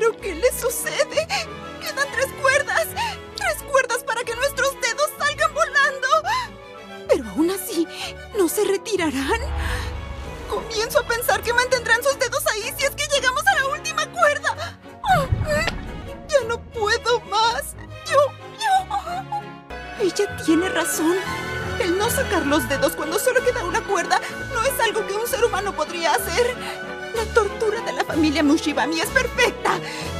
¿Pero qué le sucede? Quedan 3 cuerdas. 3 cuerdas para que nuestros dedos salgan volando. Pero aún así, ¿no se retirarán? Comienzo a pensar que mantendrán sus dedos ahí si es que llegamos a la última cuerda. Ya no puedo más. Ella tiene razón. El no sacar los dedos cuando solo queda una cuerda no es algo que un ser humano podría hacer. La tortura de la familia Mushibami es perfecta.